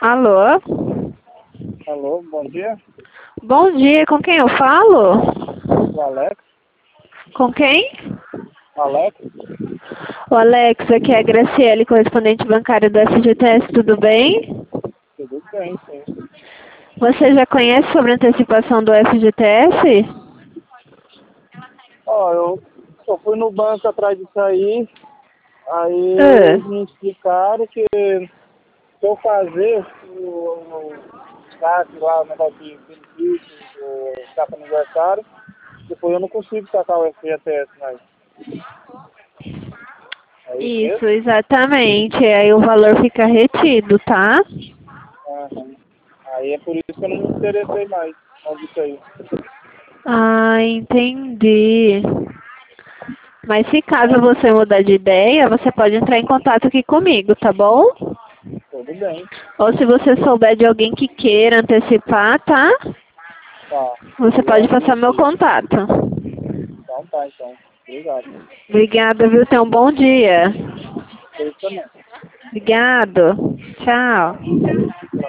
Alô? Alô, bom dia. Bom dia, com quem eu falo? O Alex. Com quem? Alex? O Alex, aqui é a Graciele, correspondente bancária do FGTS, tudo bem? Tudo bem, sim. Você já conhece sobre a antecipação do FGTS? Ó, eu só fui no banco atrás disso aí Ah, eles me explicaram que se eu fazer o saque lá, o negócio de benefício, o saque aniversário, depois eu não consigo sacar o FGTS mais. É isso isso, mesmo? exatamente. Aí o valor fica retido, tá? Aham. Aí é por isso que eu não me interessei mais nisso aí. Ah, entendi. Mas se caso você mudar de ideia, você pode entrar em contato aqui comigo, tá bom? Tudo bem. Ou se você souber de alguém que queira antecipar, tá? Tá. Você Eu pode passar meu aviso. contato. Então tá, então. Obrigado. Obrigada, viu? Tenha um bom dia. Você também. Obrigado. Tchau.